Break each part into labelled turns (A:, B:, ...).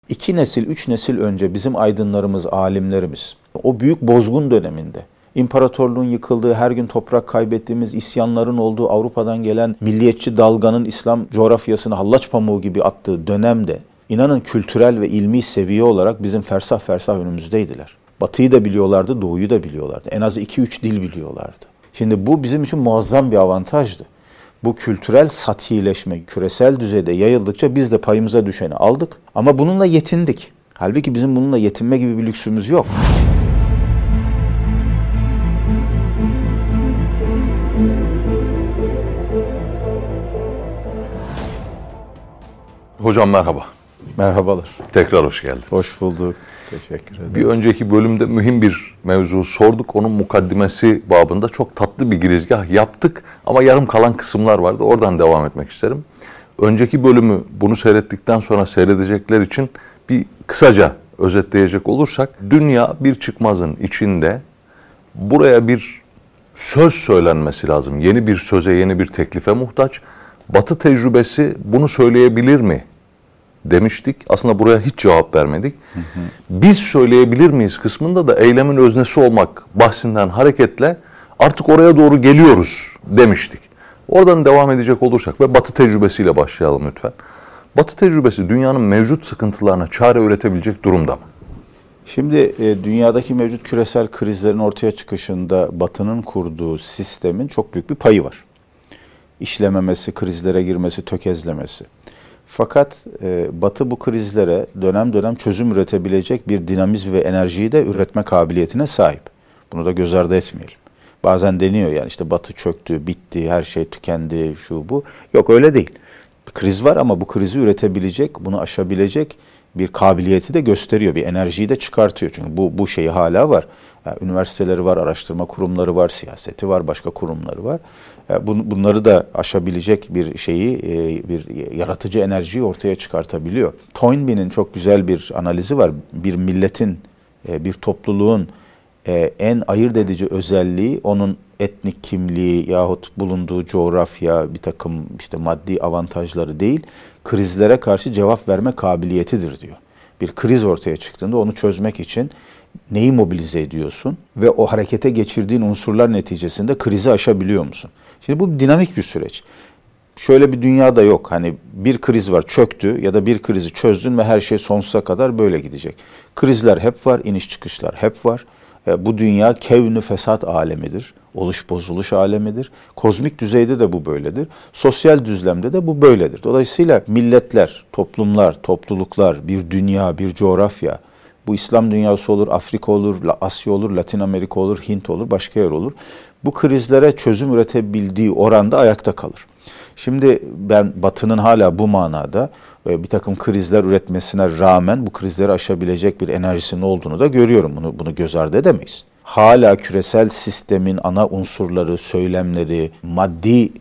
A: 2 nesil, 3 nesil önce bizim aydınlarımız, alimlerimiz o büyük bozgun döneminde imparatorluğun yıkıldığı, her gün toprak kaybettiğimiz, isyanların olduğu, Avrupa'dan gelen milliyetçi dalganın İslam coğrafyasını hallaç pamuğu gibi attığı dönemde inanın kültürel ve ilmi seviye olarak bizim fersah fersah önümüzdeydiler. Batı'yı da biliyorlardı, Doğu'yu da biliyorlardı. En az 2-3 dil biliyorlardı. Şimdi bu bizim için muazzam bir avantajdı. Bu kültürel sathileşme küresel düzeyde yayıldıkça biz de payımıza düşeni aldık ama bununla yetindik. Halbuki bizim bununla yetinme gibi bir lüksümüz yok.
B: Hocam merhaba.
A: Merhabalar.
B: Tekrar hoş geldiniz.
A: Hoş bulduk. Teşekkür ederim.
B: Bir önceki bölümde mühim bir mevzu sorduk. Onun mukaddimesi babında çok tatlı bir girizgah yaptık. Ama yarım kalan kısımlar vardı. Oradan devam etmek isterim. Önceki bölümü bunu seyrettikten sonra seyredecekler için bir kısaca özetleyecek olursak, dünya bir çıkmazın içinde, buraya bir söz söylenmesi lazım. Yeni bir söze, yeni bir teklife muhtaç. Batı tecrübesi bunu söyleyebilir mi demiştik. Aslında buraya hiç cevap vermedik. Biz söyleyebilir miyiz kısmında da eylemin öznesi olmak bahsinden hareketle artık oraya doğru geliyoruz demiştik. Oradan devam edecek olursak ve Batı tecrübesiyle başlayalım lütfen. Batı tecrübesi dünyanın mevcut sıkıntılarına çare üretebilecek durumda mı?
A: Şimdi dünyadaki mevcut küresel krizlerin ortaya çıkışında Batı'nın kurduğu sistemin çok büyük bir payı var. İşlememesi, krizlere girmesi, tökezlemesi. Fakat Batı bu krizlere dönem dönem çözüm üretebilecek bir dinamizm ve enerjiyi de üretme kabiliyetine sahip. Bunu da göz ardı etmeyelim. Bazen deniyor yani işte Batı çöktü, bitti, her şey tükendi, şu bu. Yok öyle değil. Bir kriz var ama bu krizi üretebilecek, bunu aşabilecek bir kabiliyeti de gösteriyor. Bir enerjiyi de çıkartıyor. Çünkü bu şeyi hala var. Yani üniversiteleri var, araştırma kurumları var, siyaseti var, başka kurumları var. Bunları da aşabilecek bir şeyi, bir yaratıcı enerjiyi ortaya çıkartabiliyor. Toynbee'nin çok güzel bir analizi var. Bir milletin, bir topluluğun en ayırt edici özelliği onun etnik kimliği yahut bulunduğu coğrafya, bir takım işte maddi avantajları değil, krizlere karşı cevap verme kabiliyetidir diyor. Bir kriz ortaya çıktığında onu çözmek için neyi mobilize ediyorsun ve o harekete geçirdiğin unsurlar neticesinde krizi aşabiliyor musun? Şimdi bu dinamik bir süreç. Şöyle bir dünyada yok. Hani bir kriz var, çöktü ya da bir krizi çözdün ve her şey sonsuza kadar böyle gidecek. Krizler hep var, iniş çıkışlar hep var. Bu dünya kevn-ü fesat alemidir. Oluş bozuluş alemidir. Kozmik düzeyde de bu böyledir. Sosyal düzlemde de bu böyledir. Dolayısıyla milletler, toplumlar, topluluklar, bir dünya, bir coğrafya, bu İslam dünyası olur, Afrika olur, Asya olur, Latin Amerika olur, Hint olur, başka yer olur. Bu krizlere çözüm üretebildiği oranda ayakta kalır. Şimdi ben Batı'nın hala bu manada bir takım krizler üretmesine rağmen bu krizleri aşabilecek bir enerjisinin olduğunu da görüyorum. Bunu göz ardı edemeyiz. Hala küresel sistemin ana unsurları, söylemleri, maddi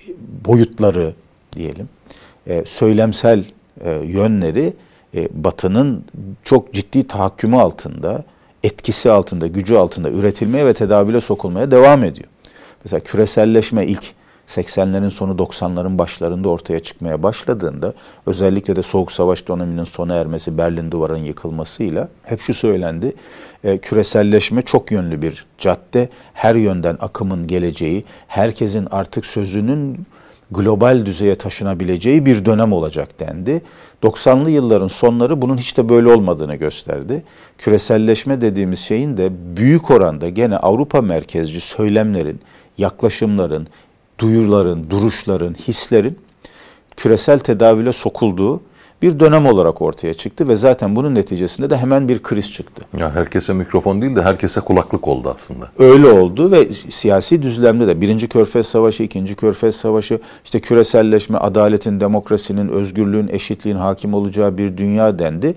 A: boyutları diyelim, söylemsel yönleri Batı'nın çok ciddi tahakkümü altında, etkisi altında, gücü altında üretilmeye ve tedavüle sokulmaya devam ediyor. Mesela küreselleşme ilk 80'lerin sonu 90'ların başlarında ortaya çıkmaya başladığında, özellikle de Soğuk Savaş döneminin sona ermesi, Berlin Duvarı'nın yıkılmasıyla hep şu söylendi: küreselleşme çok yönlü bir cadde, her yönden akımın geleceği, herkesin artık sözünün global düzeye taşınabileceği bir dönem olacak dendi. 90'lı yılların sonları bunun hiç de böyle olmadığını gösterdi. Küreselleşme dediğimiz şeyin de büyük oranda gene Avrupa merkezci söylemlerin, yaklaşımların, duyuların, duruşların, hislerin küresel tedavüle sokulduğu bir dönem olarak ortaya çıktı ve zaten bunun neticesinde de hemen bir kriz çıktı.
B: Ya herkese mikrofon değil de herkese kulaklık oldu aslında.
A: Öyle oldu ve siyasi düzlemde de Birinci Körfez Savaşı, İkinci Körfez Savaşı, işte küreselleşme, adaletin, demokrasinin, özgürlüğün, eşitliğin hakim olacağı bir dünya dendi.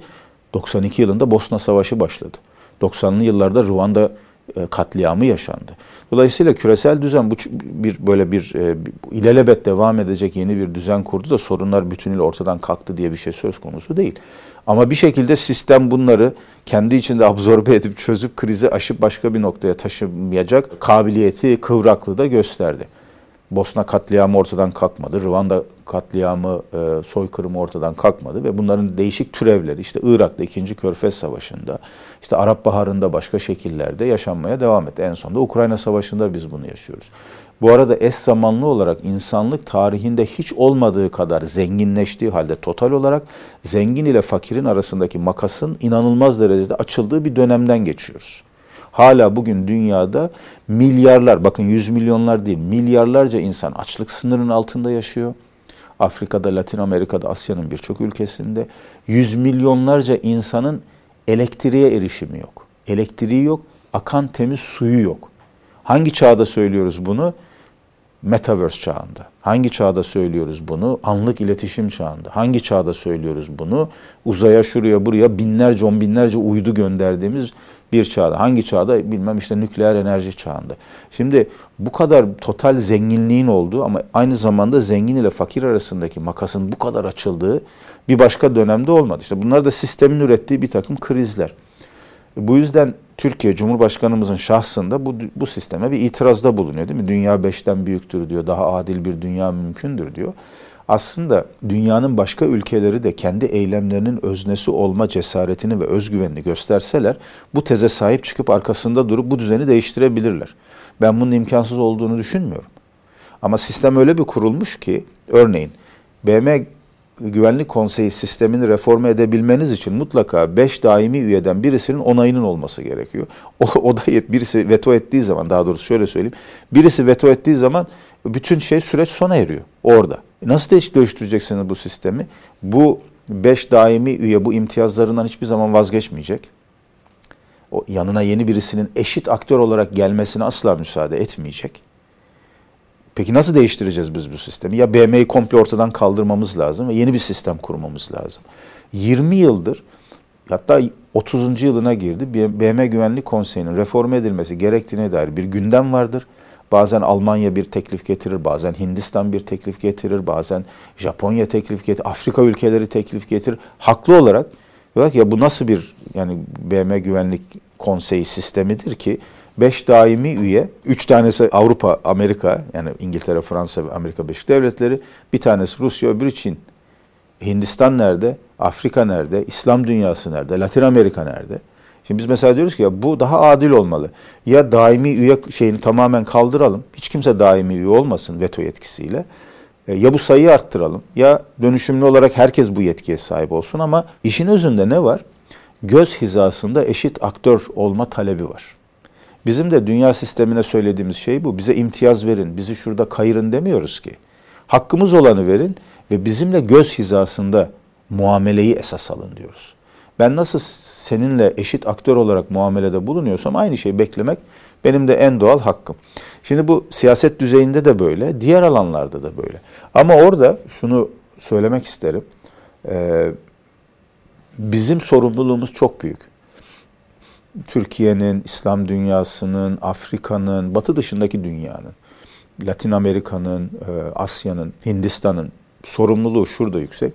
A: 92 yılında Bosna Savaşı başladı. 90'lı yıllarda Ruanda katliamı yaşandı. Dolayısıyla küresel düzen böyle bir ilelebet devam edecek yeni bir düzen kurdu da sorunlar bütünüyle ortadan kalktı diye bir şey söz konusu değil. Ama bir şekilde sistem bunları kendi içinde absorbe edip çözüp krizi aşıp başka bir noktaya taşımayacak kabiliyeti, kıvraklığı da gösterdi. Bosna katliamı ortadan kalkmadı. Rwanda katliamı, soykırımı ortadan kalkmadı ve bunların değişik türevleri işte Irak'ta 2. Körfez Savaşı'nda, işte Arap Baharı'nda başka şekillerde yaşanmaya devam etti. En sonunda Ukrayna Savaşı'nda biz bunu yaşıyoruz. Bu arada eş zamanlı olarak insanlık tarihinde hiç olmadığı kadar zenginleştiği halde total olarak zengin ile fakirin arasındaki makasın inanılmaz derecede açıldığı bir dönemden geçiyoruz. Hala bugün dünyada milyarlar, bakın 100 milyonlar değil, milyarlarca insan açlık sınırının altında yaşıyor. Afrika'da, Latin Amerika'da, Asya'nın birçok ülkesinde 100 milyonlarca insanın elektriğe erişimi yok. Elektriği yok, akan temiz suyu yok. Hangi çağda söylüyoruz bunu? Metaverse çağında. Hangi çağda söylüyoruz bunu? Anlık iletişim çağında. Hangi çağda söylüyoruz bunu? Uzaya, şuraya, buraya binlerce, on binlerce uydu gönderdiğimiz bir çağda. Hangi çağda? Bilmem, işte nükleer enerji çağında. Şimdi bu kadar total zenginliğin olduğu ama aynı zamanda zengin ile fakir arasındaki makasın bu kadar açıldığı bir başka dönemde olmadı. İşte bunlar da sistemin ürettiği bir takım krizler. Bu yüzden Türkiye Cumhurbaşkanımızın şahsında bu sisteme bir itirazda bulunuyor, değil mi? Dünya 5'ten büyüktür diyor, daha adil bir dünya mümkündür diyor. Aslında dünyanın başka ülkeleri de kendi eylemlerinin öznesi olma cesaretini ve özgüvenini gösterseler bu teze sahip çıkıp arkasında durup bu düzeni değiştirebilirler. Ben bunun imkansız olduğunu düşünmüyorum. Ama sistem öyle bir kurulmuş ki, örneğin BM Güvenlik Konseyi sistemini reforme edebilmeniz için mutlaka 5 daimi üyeden birisinin onayının olması gerekiyor. O da birisi veto ettiği zaman, daha doğrusu şöyle söyleyeyim, birisi veto ettiği zaman bütün süreç sona eriyor orada. Nasıl değiştireceksiniz bu sistemi? Bu 5 daimi üye bu imtiyazlarından hiçbir zaman vazgeçmeyecek. O yanına yeni birisinin eşit aktör olarak gelmesine asla müsaade etmeyecek. Peki nasıl değiştireceğiz biz bu sistemi? Ya BM'yi komple ortadan kaldırmamız lazım ve yeni bir sistem kurmamız lazım. 20 yıldır, hatta 30. yılına girdi, BM Güvenlik Konseyi'nin reforme edilmesi gerektiğine dair bir gündem vardır. Bazen Almanya bir teklif getirir, bazen Hindistan bir teklif getirir, bazen Japonya teklif getirir, Afrika ülkeleri teklif getirir. Haklı olarak diyorlar ki ya bu nasıl bir BM Güvenlik Konseyi sistemidir ki 5 daimi üye, 3 tanesi Avrupa, Amerika, yani İngiltere, Fransa ve Amerika Birleşik Devletleri, bir tanesi Rusya, öbürü Çin. Hindistan nerede? Afrika nerede? İslam dünyası nerede? Latin Amerika nerede? Şimdi biz mesela diyoruz ki ya bu daha adil olmalı. Ya daimi üye şeyini tamamen kaldıralım. Hiç kimse daimi üye olmasın veto yetkisiyle. Ya bu sayıyı arttıralım. Ya dönüşümlü olarak herkes bu yetkiye sahip olsun ama işin özünde ne var? Göz hizasında eşit aktör olma talebi var. Bizim de dünya sistemine söylediğimiz şey bu. Bize imtiyaz verin, bizi şurada kayırın demiyoruz ki. Hakkımız olanı verin ve bizimle göz hizasında muameleyi esas alın diyoruz. Ben nasıl seninle eşit aktör olarak muamelede bulunuyorsam aynı şeyi beklemek benim de en doğal hakkım. Şimdi bu siyaset düzeyinde de böyle, diğer alanlarda da böyle. Ama orada şunu söylemek isterim. Bizim sorumluluğumuz çok büyük. Türkiye'nin, İslam dünyasının, Afrika'nın, Batı dışındaki dünyanın, Latin Amerika'nın, Asya'nın, Hindistan'ın sorumluluğu şurada yüksek.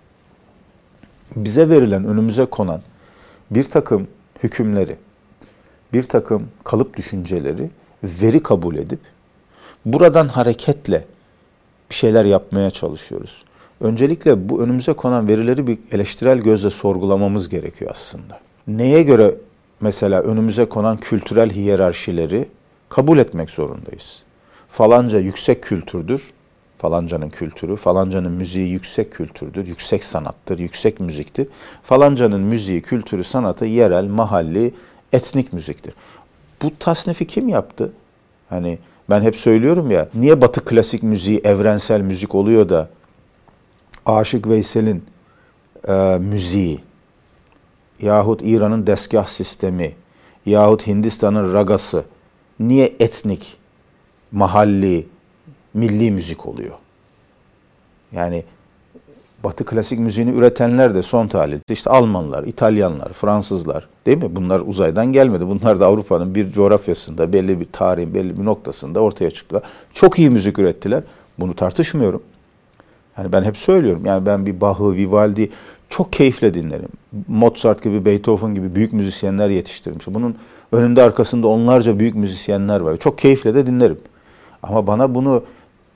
A: Bize verilen, önümüze konan bir takım hükümleri, bir takım kalıp düşünceleri veri kabul edip buradan hareketle bir şeyler yapmaya çalışıyoruz. Öncelikle bu önümüze konan verileri bir eleştirel gözle sorgulamamız gerekiyor aslında. Neye göre mesela önümüze konan kültürel hiyerarşileri kabul etmek zorundayız? Falanca yüksek kültürdür, falancanın kültürü, falancanın müziği yüksek kültürdür, yüksek sanattır, yüksek müziktir. Falancanın müziği, kültürü, sanatı yerel, mahalli, etnik müziktir. Bu tasnifi kim yaptı? Hani ben hep söylüyorum ya, niye Batı klasik müziği evrensel müzik oluyor da Aşık Veysel'in müziği yahut İran'ın desgah sistemi yahut Hindistan'ın ragası niye etnik, mahalli, milli müzik oluyor? Yani Batı klasik müziğini üretenler de son tahlilde işte Almanlar, İtalyanlar, Fransızlar, değil mi? Bunlar uzaydan gelmedi. Bunlar da Avrupa'nın bir coğrafyasında, belli bir tarihin belli bir noktasında ortaya çıktılar. Çok iyi müzik ürettiler. Bunu tartışmıyorum. Yani ben hep söylüyorum. Yani ben bir Bach'ı, Vivaldi çok keyifle dinlerim. Mozart gibi, Beethoven gibi büyük müzisyenler yetiştirmiş. Bunun önünde arkasında onlarca büyük müzisyenler var. Çok keyifle de dinlerim. Ama bana bunu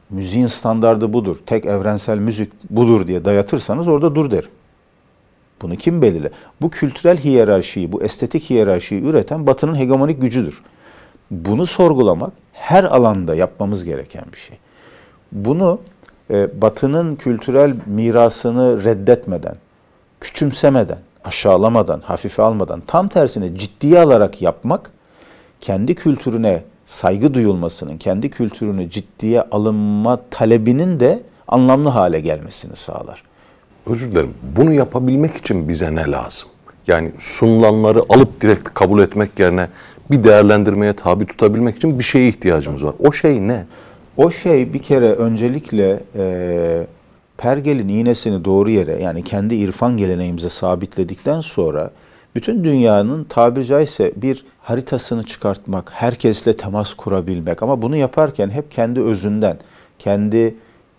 A: müziğin standardı budur, tek evrensel müzik budur diye dayatırsanız orada dur derim. Bunu kim belirler? Bu kültürel hiyerarşiyi, bu estetik hiyerarşiyi üreten Batı'nın hegemonik gücüdür. Bunu sorgulamak her alanda yapmamız gereken bir şey. Bunu Batı'nın kültürel mirasını reddetmeden, küçümsemeden, aşağılamadan, hafife almadan, tam tersine ciddiye alarak yapmak, kendi kültürüne saygı duyulmasının, kendi kültürünü ciddiye alınma talebinin de anlamlı hale gelmesini sağlar.
B: Özür dilerim. Bunu yapabilmek için bize ne lazım? Yani sunulanları alıp direkt kabul etmek yerine bir değerlendirmeye tabi tutabilmek için bir şeye ihtiyacımız var. O şey ne?
A: O şey bir kere öncelikle pergelin iğnesini doğru yere, yani kendi irfan geleneğimize sabitledikten sonra bütün dünyanın tabiri caizse bir haritasını çıkartmak, herkesle temas kurabilmek, ama bunu yaparken hep kendi özünden, kendi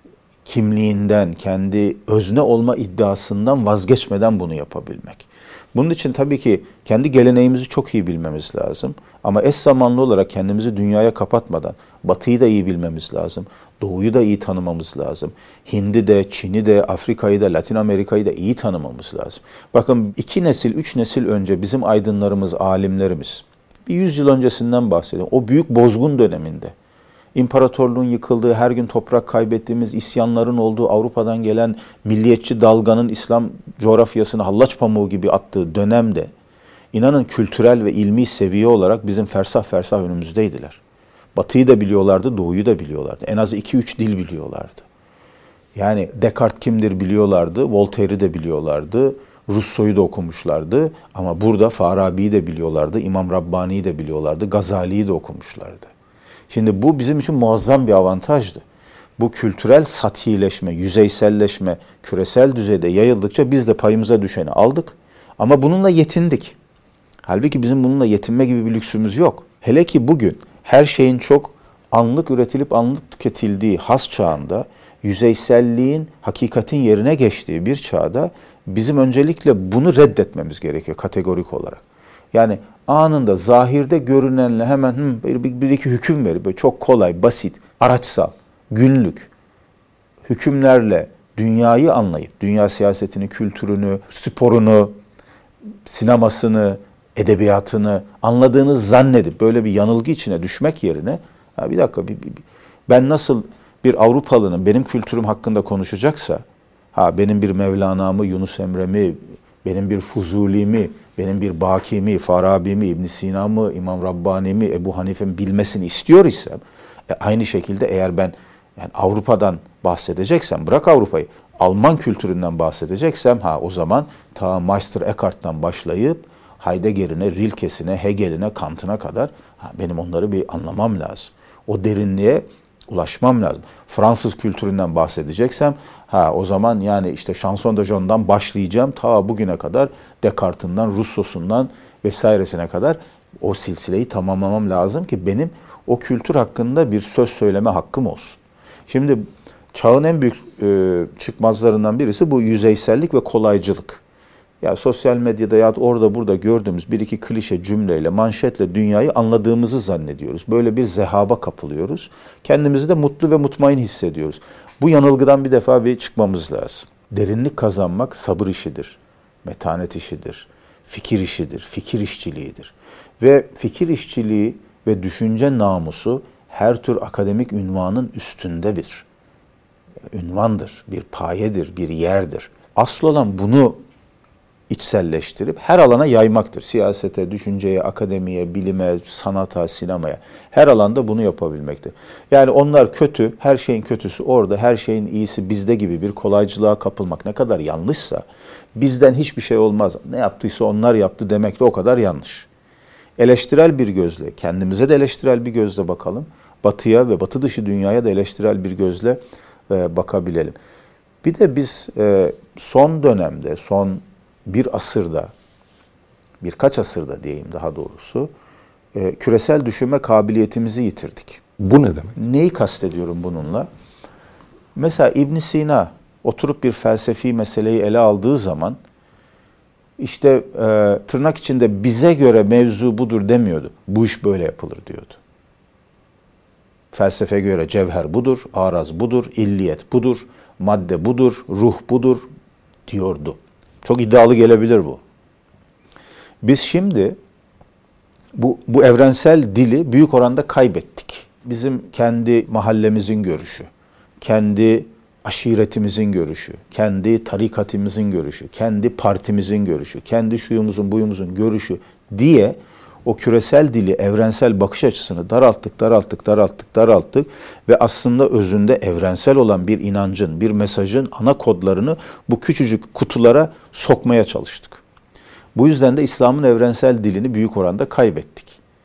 A: kimliğinden, kendi özne olma iddiasından vazgeçmeden bunu yapabilmek. Bunun için tabii ki kendi geleneğimizi çok iyi bilmemiz lazım. Ama eş zamanlı olarak kendimizi dünyaya kapatmadan Batı'yı da iyi bilmemiz lazım. Doğu'yu da iyi tanımamız lazım. Hind'i de, Çin'i de, Afrika'yı da, Latin Amerika'yı da iyi tanımamız lazım. Bakın 2 nesil, 3 nesil önce bizim aydınlarımız, alimlerimiz, bir 100 yıl öncesinden bahsediyorum. O büyük bozgun döneminde, İmparatorluğun yıkıldığı, her gün toprak kaybettiğimiz, isyanların olduğu, Avrupa'dan gelen milliyetçi dalganın İslam coğrafyasını hallaç pamuğu gibi attığı dönemde, inanın kültürel ve ilmi seviye olarak bizim fersah fersah önümüzdeydiler. Batı'yı da biliyorlardı, Doğu'yu da biliyorlardı. En az 2-3 dil biliyorlardı. Yani Descartes kimdir biliyorlardı, Voltaire'i de biliyorlardı, Rousseau'yu da okumuşlardı. Ama burada Farabi'yi de biliyorlardı, İmam Rabbani'yi de biliyorlardı, Gazali'yi de okumuşlardı. Şimdi bu bizim için muazzam bir avantajdı. Bu kültürel sathileşme, yüzeyselleşme küresel düzeyde yayıldıkça biz de payımıza düşeni aldık. Ama bununla yetindik. Halbuki bizim bununla yetinme gibi bir lüksümüz yok. Hele ki bugün her şeyin çok anlık üretilip anlık tüketildiği has çağında, yüzeyselliğin hakikatin yerine geçtiği bir çağda bizim öncelikle bunu reddetmemiz gerekiyor kategorik olarak. Yani anında zahirde görünenle hemen bir iki hüküm verip böyle çok kolay, basit, araçsal, günlük hükümlerle dünyayı anlayıp, dünya siyasetini, kültürünü, sporunu, sinemasını, edebiyatını anladığını zannedip böyle bir yanılgı içine düşmek yerine, ya bir dakika, ben nasıl bir Avrupalı'nın benim kültürüm hakkında konuşacaksa, benim bir Mevlana'mı, Yunus Emre'mi, benim bir Fuzuli'mi, benim bir Baki'mi, Farabi'mi, İbn Sina'mı, İmam Rabbani'mi, Ebu Hanife'mi bilmesini istiyor isem, aynı şekilde eğer ben yani Avrupa'dan bahsedeceksem, bırak Avrupa'yı, Alman kültüründen bahsedeceksem, o zaman ta Meister Eckhart'tan başlayıp Heidegger'ine, Rilke'sine, Hegel'ine, Kant'ına kadar benim onları bir anlamam lazım. O derinliğe ulaşmam lazım. Fransız kültüründen bahsedeceksem, o zaman yani işte Chanson de John'dan başlayacağım ta bugüne kadar Descartes'inden, Rousseau'sundan vesairesine kadar o silsileyi tamamlamam lazım ki benim o kültür hakkında bir söz söyleme hakkım olsun. Şimdi çağın en büyük çıkmazlarından birisi bu yüzeysellik ve kolaycılık. Ya sosyal medyada ya orada burada gördüğümüz bir iki klişe cümleyle, manşetle dünyayı anladığımızı zannediyoruz. Böyle bir zehaba kapılıyoruz. Kendimizi de mutlu ve mutmain hissediyoruz. Bu yanılgıdan bir defa bir çıkmamız lazım. Derinlik kazanmak sabır işidir, metanet işidir, fikir işidir, fikir işçiliğidir. Ve fikir işçiliği ve düşünce namusu her tür akademik ünvanın üstünde bir ünvandır, bir payedir, bir yerdir. Asıl olan bunu içselleştirip her alana yaymaktır. Siyasete, düşünceye, akademiye, bilime, sanata, sinemaya. Her alanda bunu yapabilmektir. Yani onlar kötü, her şeyin kötüsü orada, her şeyin iyisi bizde gibi bir kolaycılığa kapılmak ne kadar yanlışsa, bizden hiçbir şey olmaz, ne yaptıysa onlar yaptı demek de o kadar yanlış. Eleştirel bir gözle, kendimize de eleştirel bir gözle bakalım. Batıya ve batı dışı dünyaya da eleştirel bir gözle bakabilelim. Bir de biz son dönemde, son bir asırda, birkaç asırda diyeyim daha doğrusu, küresel düşünme kabiliyetimizi yitirdik.
B: Bu ne demek?
A: Neyi kastediyorum bununla? Mesela İbn Sina oturup bir felsefi meseleyi ele aldığı zaman, işte tırnak içinde bize göre mevzu budur demiyordu. Bu iş böyle yapılır diyordu. Felsefeye göre cevher budur, araz budur, illiyet budur, madde budur, ruh budur diyordu. Çok iddialı gelebilir bu. Biz şimdi bu evrensel dili büyük oranda kaybettik. Bizim kendi mahallemizin görüşü, kendi aşiretimizin görüşü, kendi tarikatimizin görüşü, kendi partimizin görüşü, kendi şuyumuzun buyumuzun görüşü diye o küresel dili, evrensel bakış açısını daralttık ve aslında özünde evrensel olan bir inancın, bir mesajın ana kodlarını bu küçücük kutulara sokmaya çalıştık. Bu yüzden de İslam'ın evrensel dilini büyük oranda kaybettik.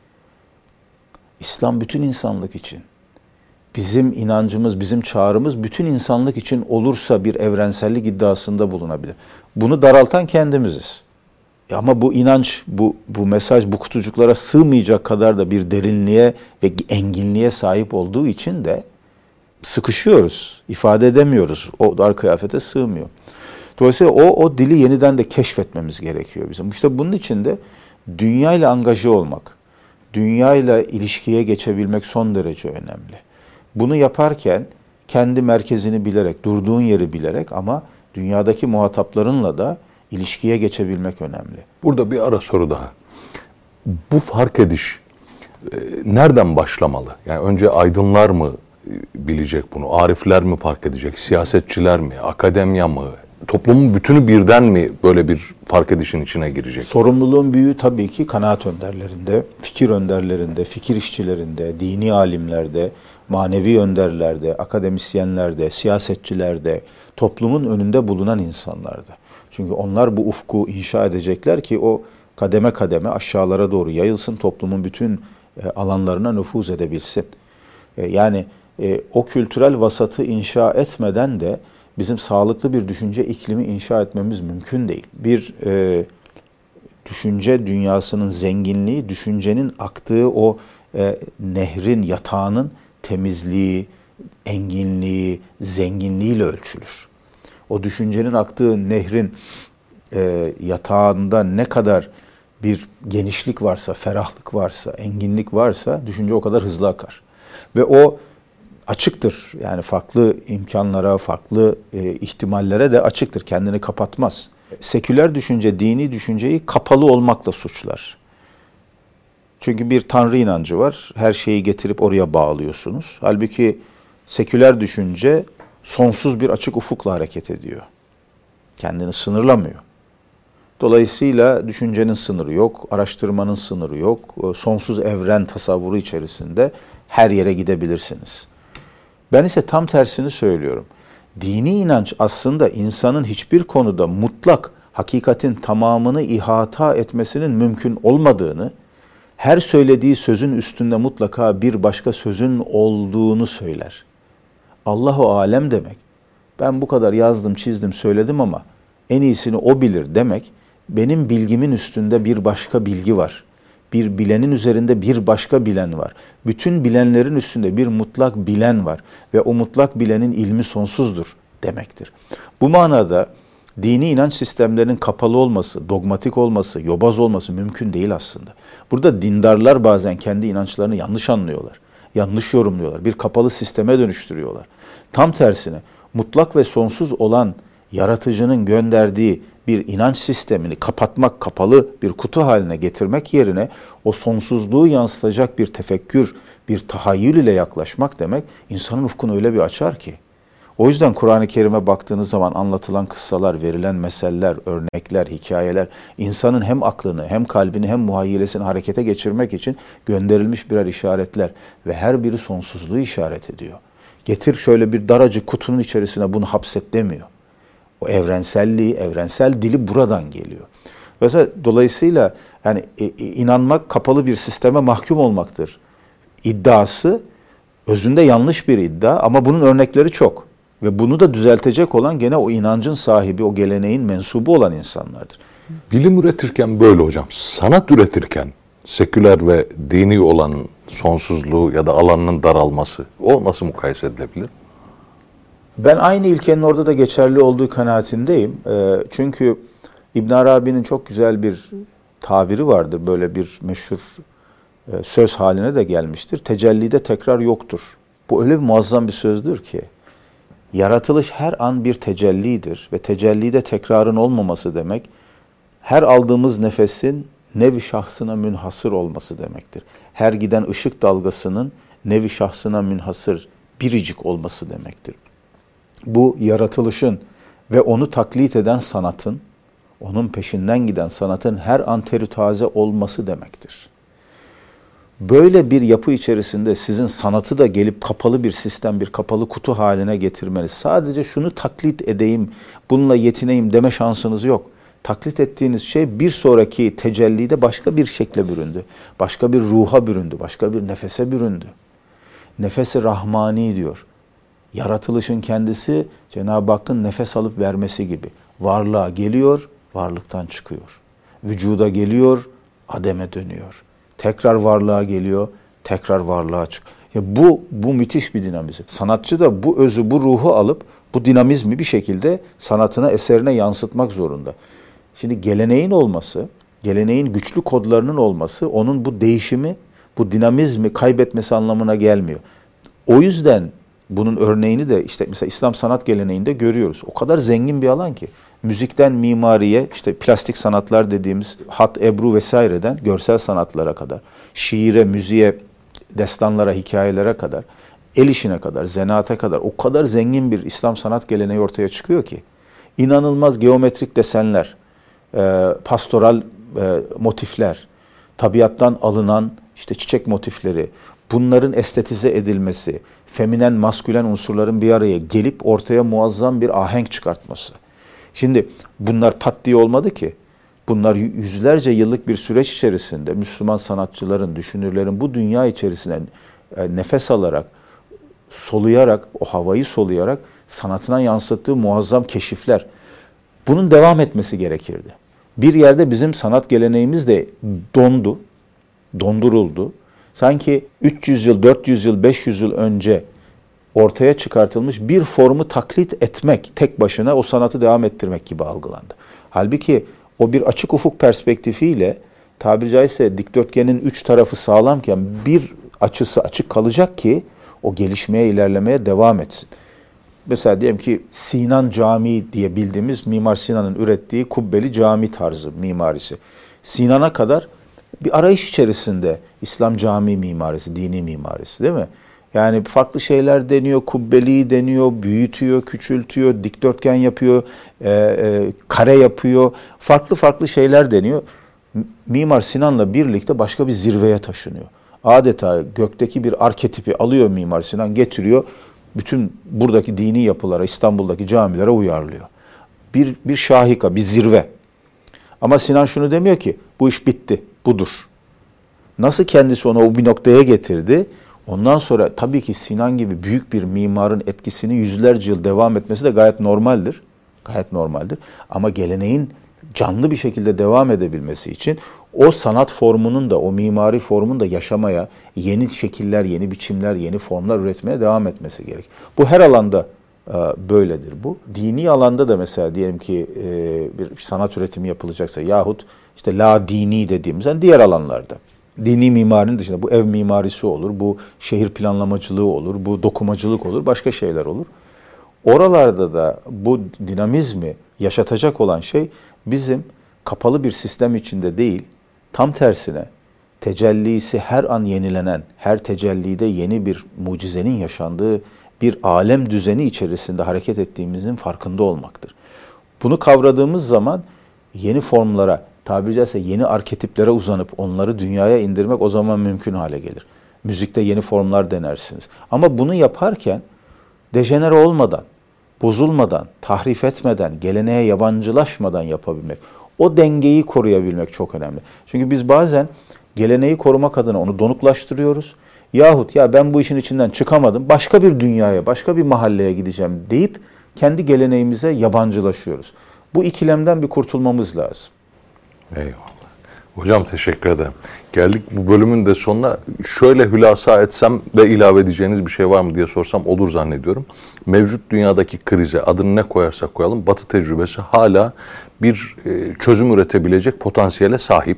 A: İslam bütün insanlık için. Bizim inancımız, bizim çağrımız bütün insanlık için olursa bir evrensellik iddiasında bulunabilir. Bunu daraltan kendimiziz. Ama bu inanç, bu mesaj bu kutucuklara sığmayacak kadar da bir derinliğe ve enginliğe sahip olduğu için de sıkışıyoruz, ifade edemiyoruz. O dar kıyafete sığmıyor. Dolayısıyla o dili yeniden de keşfetmemiz gerekiyor bizim. İşte bunun için de dünyayla angaje olmak, dünyayla ilişkiye geçebilmek son derece önemli. Bunu yaparken kendi merkezini bilerek, durduğun yeri bilerek ama dünyadaki muhataplarınla da ilişkiye geçebilmek önemli.
B: Burada bir ara soru daha. Bu fark ediş nereden başlamalı? Yani önce aydınlar mı bilecek bunu? Arifler mi fark edecek? Siyasetçiler mi? Akademya mı? Toplumun bütünü birden mi böyle bir fark edişin içine girecek?
A: Sorumluluğun büyüğü tabii ki kanaat önderlerinde, fikir önderlerinde, fikir işçilerinde, dini alimlerde, manevi önderlerde, akademisyenlerde, siyasetçilerde, toplumun önünde bulunan insanlarda. Çünkü onlar bu ufku inşa edecekler ki o kademe kademe aşağılara doğru yayılsın, toplumun bütün alanlarına nüfuz edebilsin. Yani o kültürel vasatı inşa etmeden de bizim sağlıklı bir düşünce iklimi inşa etmemiz mümkün değil. Bir düşünce dünyasının zenginliği, düşüncenin aktığı o nehrin, yatağının temizliği, enginliği, zenginliğiyle ölçülür. O düşüncenin aktığı nehrin yatağında ne kadar bir genişlik varsa, ferahlık varsa, enginlik varsa düşünce o kadar hızlı akar. Ve o açıktır. Yani farklı imkanlara, farklı ihtimallere de açıktır. Kendini kapatmaz. Seküler düşünce, dini düşünceyi kapalı olmakla suçlar. Çünkü bir tanrı inancı var. Her şeyi getirip oraya bağlıyorsunuz. Halbuki seküler düşünce sonsuz bir açık ufukla hareket ediyor. Kendini sınırlamıyor. Dolayısıyla düşüncenin sınırı yok, araştırmanın sınırı yok. Sonsuz evren tasavvuru içerisinde her yere gidebilirsiniz. Ben ise tam tersini söylüyorum. Dini inanç aslında insanın hiçbir konuda mutlak hakikatin tamamını ihata etmesinin mümkün olmadığını, her söylediği sözün üstünde mutlaka bir başka sözün olduğunu söyler. Allahu alem demek, ben bu kadar yazdım, çizdim, söyledim ama en iyisini o bilir demek, benim bilgimin üstünde bir başka bilgi var. Bir bilenin üzerinde bir başka bilen var. Bütün bilenlerin üstünde bir mutlak bilen var. Ve o mutlak bilenin ilmi sonsuzdur demektir. Bu manada dini inanç sistemlerinin kapalı olması, dogmatik olması, yobaz olması mümkün değil aslında. Burada dindarlar bazen kendi inançlarını yanlış anlıyorlar. Yanlış yorumluyorlar. Bir kapalı sisteme dönüştürüyorlar. Tam tersine mutlak ve sonsuz olan yaratıcının gönderdiği bir inanç sistemini kapatmak, kapalı bir kutu haline getirmek yerine o sonsuzluğu yansıtacak bir tefekkür, bir tahayyül ile yaklaşmak demek insanın ufkunu öyle bir açar ki. O yüzden Kur'an-ı Kerim'e baktığınız zaman anlatılan kıssalar, verilen meseller, örnekler, hikayeler insanın hem aklını, hem kalbini, hem muhayyilesini harekete geçirmek için gönderilmiş birer işaretler ve her biri sonsuzluğu işaret ediyor. Getir şöyle bir daracık kutunun içerisine bunu hapset demiyor. O evrenselliği, evrensel dili buradan geliyor. Mesela dolayısıyla yani inanmak kapalı bir sisteme mahkum olmaktır iddiası özünde yanlış bir iddia ama bunun örnekleri çok. Ve bunu da düzeltecek olan gene o inancın sahibi, o geleneğin mensubu olan insanlardır.
B: Bilim üretirken böyle hocam, sanat üretirken seküler ve dini olan sonsuzluğu ya da alanının daralması, o nasıl mukayese edilebilir?
A: Ben aynı ilkenin orada da geçerli olduğu kanaatindeyim. Çünkü İbn Arabi'nin çok güzel bir tabiri vardır. Böyle bir meşhur söz haline de gelmiştir. Tecellide tekrar yoktur Bu öyle bir muazzam bir sözdür ki, yaratılış her an bir tecellidir ve tecellide tekrarın olmaması demek, her aldığımız nefesin nevi şahsına münhasır olması demektir. Her giden ışık dalgasının nevi şahsına münhasır, biricik olması demektir. Bu yaratılışın ve onu taklit eden sanatın, onun peşinden giden sanatın her an terü taze olması demektir. Böyle bir yapı içerisinde sizin sanatı da gelip kapalı bir sistem, bir kapalı kutu haline getirmeniz, sadece şunu taklit edeyim, bununla yetineyim deme şansınız yok. Taklit ettiğiniz şey bir sonraki tecellide başka bir şekle büründü. Başka bir ruha büründü, başka bir nefese büründü. Nefes-i Rahmani diyor. Yaratılışın kendisi Cenab-ı Hakk'ın nefes alıp vermesi gibi. Varlığa geliyor, varlıktan çıkıyor. Vücuda geliyor, ademe dönüyor. Tekrar varlığa geliyor, tekrar varlığa çıkıyor. Bu müthiş bir dinamizm. Sanatçı da bu özü, bu ruhu alıp bu dinamizmi bir şekilde sanatına, eserine yansıtmak zorunda. Şimdi geleneğin olması, geleneğin güçlü kodlarının olması onun bu değişimi, bu dinamizmi kaybetmesi anlamına gelmiyor. O yüzden bunun örneğini de işte mesela İslam sanat geleneğinde görüyoruz. O kadar zengin bir alan ki. Müzikten mimariye, işte plastik sanatlar dediğimiz hat, ebru vesaireden görsel sanatlara kadar, şiire, müziğe, destanlara, hikayelere kadar, el işine kadar, zanaata kadar o kadar zengin bir İslam sanat geleneği ortaya çıkıyor ki. İnanılmaz geometrik desenler, pastoral motifler, tabiattan alınan işte çiçek motifleri, bunların estetize edilmesi, feminen, maskülen unsurların bir araya gelip ortaya muazzam bir ahenk çıkartması. Şimdi bunlar pat diye olmadı ki. Bunlar yüzlerce yıllık bir süreç içerisinde Müslüman sanatçıların, düşünürlerin bu dünya içerisinde nefes alarak, soluyarak, o havayı soluyarak sanatına yansıttığı muazzam keşifler. Bunun devam etmesi gerekirdi. Bir yerde bizim sanat geleneğimiz de dondu, donduruldu. Sanki 300 yıl, 400 yıl, 500 yıl önce ortaya çıkartılmış bir formu taklit etmek, tek başına o sanatı devam ettirmek gibi algılandı. Halbuki o bir açık ufuk perspektifiyle tabiri caizse dikdörtgenin üç tarafı sağlamken bir açısı açık kalacak ki o gelişmeye, ilerlemeye devam etsin. Mesela diyelim ki Sinan Camii diye bildiğimiz Mimar Sinan'ın ürettiği kubbeli cami tarzı mimarisi. Sinan'a kadar bir arayış içerisinde İslam cami mimarisi, dini mimarisi değil mi? Yani farklı şeyler deniyor, kubbeli deniyor, büyütüyor, küçültüyor, dikdörtgen yapıyor, kare yapıyor. Farklı farklı şeyler deniyor. Mimar Sinan'la birlikte başka bir zirveye taşınıyor. Adeta gökteki bir arketipi alıyor Mimar Sinan, getiriyor. Bütün buradaki dini yapılara, İstanbul'daki camilere uyarlıyor. Bir şahika, bir zirve. Ama Sinan şunu demiyor ki, bu iş bitti, budur. Nasıl kendisi onu o bir noktaya getirdi? Ondan sonra tabii ki Sinan gibi büyük bir mimarın etkisini yüzlerce yıl devam etmesi de gayet normaldir. Gayet normaldir. Ama geleneğin canlı bir şekilde devam edebilmesi için o sanat formunun da, o mimari formun da yaşamaya, yeni şekiller, yeni biçimler, yeni formlar üretmeye devam etmesi gerek. Bu her alanda böyledir bu. Dini alanda da mesela diyelim ki bir sanat üretimi yapılacaksa yahut işte la dini dediğimiz yani diğer alanlarda. Dini mimarinin dışında bu ev mimarisi olur, bu şehir planlamacılığı olur, bu dokumacılık olur, başka şeyler olur. Oralarda da bu dinamizmi yaşatacak olan şey bizim kapalı bir sistem içinde değil, tam tersine tecellisi her an yenilenen, her tecellide yeni bir mucizenin yaşandığı bir alem düzeni içerisinde hareket ettiğimizin farkında olmaktır. Bunu kavradığımız zaman yeni formlara, tabiri caizse yeni arketiplere uzanıp onları dünyaya indirmek o zaman mümkün hale gelir. Müzikte yeni formlar denersiniz. Ama bunu yaparken dejenere olmadan, bozulmadan, tahrif etmeden, geleneğe yabancılaşmadan yapabilmek, o dengeyi koruyabilmek çok önemli. Çünkü biz bazen geleneği korumak adına onu donuklaştırıyoruz. Yahut ya ben bu işin içinden çıkamadım, başka bir dünyaya, başka bir mahalleye gideceğim deyip kendi geleneğimize yabancılaşıyoruz. Bu ikilemden bir kurtulmamız lazım.
B: Eyvallah. Hocam teşekkür ederim. Geldik bu bölümün de sonuna. Şöyle hülasa etsem ve ilave edeceğiniz bir şey var mı diye sorsam olur zannediyorum. Mevcut dünyadaki krize adını ne koyarsak koyalım Batı tecrübesi hala bir çözüm üretebilecek potansiyele sahip.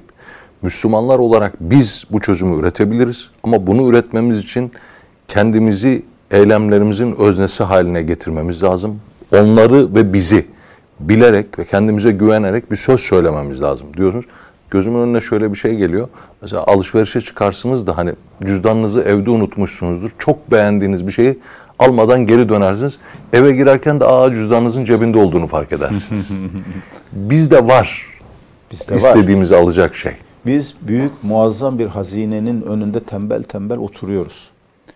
B: Müslümanlar olarak biz bu çözümü üretebiliriz ama bunu üretmemiz için kendimizi eylemlerimizin öznesi haline getirmemiz lazım. Onları ve bizi bilerek ve kendimize güvenerek bir söz söylememiz lazım diyorsunuz. Gözümün önüne şöyle bir şey geliyor. Mesela alışverişe çıkarsınız da hani cüzdanınızı evde unutmuşsunuzdur. Çok beğendiğiniz bir şeyi almadan geri dönersiniz. Eve girerken de cüzdanınızın cebinde olduğunu fark edersiniz. Bizde var.
A: Bizde
B: İstediğimizi
A: var.
B: alacak şey.
A: Biz büyük muazzam bir hazinenin önünde tembel tembel oturuyoruz.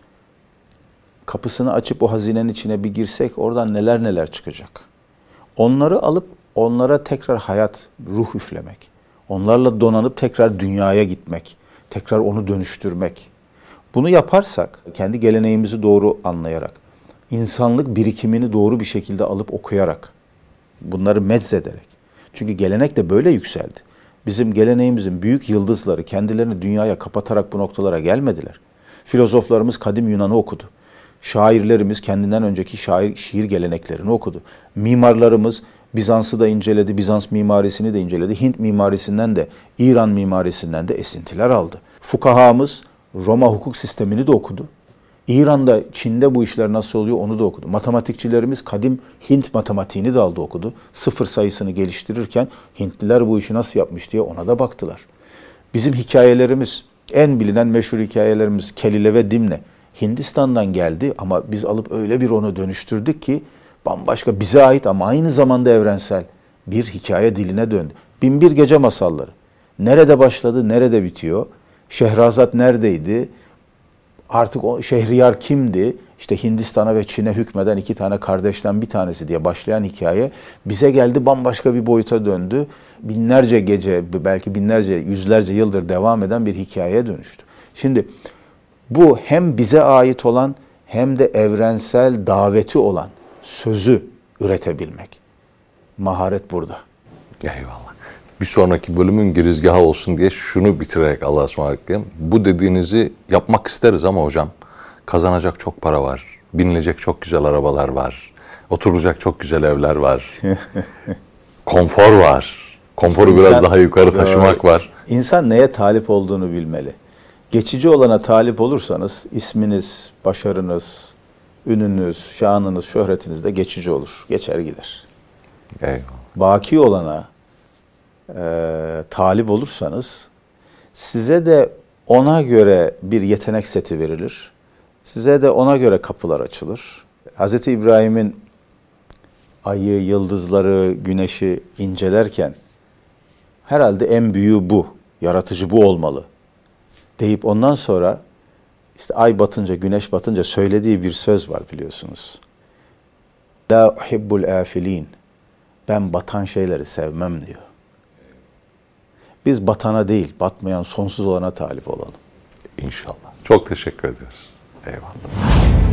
A: Kapısını açıp o hazinenin içine bir girsek oradan neler neler çıkacak. Onları alıp onlara tekrar hayat, ruh üflemek. Onlarla donanıp tekrar dünyaya gitmek. Tekrar onu dönüştürmek. Bunu yaparsak, kendi geleneğimizi doğru anlayarak, insanlık birikimini doğru bir şekilde alıp okuyarak, bunları meczederek. Çünkü gelenek de böyle yükseldi. Bizim geleneğimizin büyük yıldızları kendilerini dünyaya kapatarak bu noktalara gelmediler. Filozoflarımız kadim Yunan'ı okudu. Şairlerimiz kendinden önceki şiir geleneklerini okudu. Mimarlarımız Bizans'ı da inceledi, Bizans mimarisini de inceledi. Hint mimarisinden de, İran mimarisinden de esintiler aldı. Fukahamız Roma hukuk sistemini de okudu. İran'da, Çin'de bu işler nasıl oluyor onu da okudu. Matematikçilerimiz kadim Hint matematiğini de aldı okudu. Sıfır sayısını geliştirirken Hintliler bu işi nasıl yapmış diye ona da baktılar. Bizim hikayelerimiz, en bilinen meşhur hikayelerimiz Kelile ve Dimne. Hindistan'dan geldi ama biz alıp öyle bir onu dönüştürdük ki bambaşka, bize ait ama aynı zamanda evrensel bir hikaye diline döndü. Binbir Gece masalları. Nerede başladı, nerede bitiyor? Şehrazat neredeydi? Artık o Şehriyar kimdi? İşte Hindistan'a ve Çin'e hükmeden iki tane kardeşten bir tanesi diye başlayan hikaye bize geldi, bambaşka bir boyuta döndü. Binlerce gece, belki binlerce, yüzlerce yıldır devam eden bir hikayeye dönüştü. Şimdi bu hem bize ait olan hem de evrensel daveti olan sözü üretebilmek. Maharet burada.
B: Eyvallah. Bir sonraki bölümün girizgahı olsun diye şunu bitirerek Allah'a ısmarladık diyeyim. Bu dediğinizi yapmak isteriz ama hocam kazanacak çok para var. Binilecek çok güzel arabalar var. Oturacak çok güzel evler var. Konfor var. Konforu
A: İşte
B: biraz daha yukarı taşımak var.
A: İnsan neye talip olduğunu bilmeli. Geçici olana talip olursanız isminiz, başarınız, ününüz, şanınız, şöhretiniz de geçici olur. Geçer gider.
B: Eyvallah.
A: Baki olana talip olursanız size de ona göre bir yetenek seti verilir. Size de ona göre kapılar açılır. Hz. İbrahim'in ayı, yıldızları, güneşi incelerken herhalde en büyüğü bu, yaratıcı bu olmalı deyip ondan sonra işte ay batınca, güneş batınca söylediği bir söz var biliyorsunuz. La uhibbul afilin. Ben batan şeyleri sevmem diyor. Biz batana değil, batmayan sonsuz olana talip olalım.
B: İnşallah. Çok teşekkür ediyoruz. Eyvallah.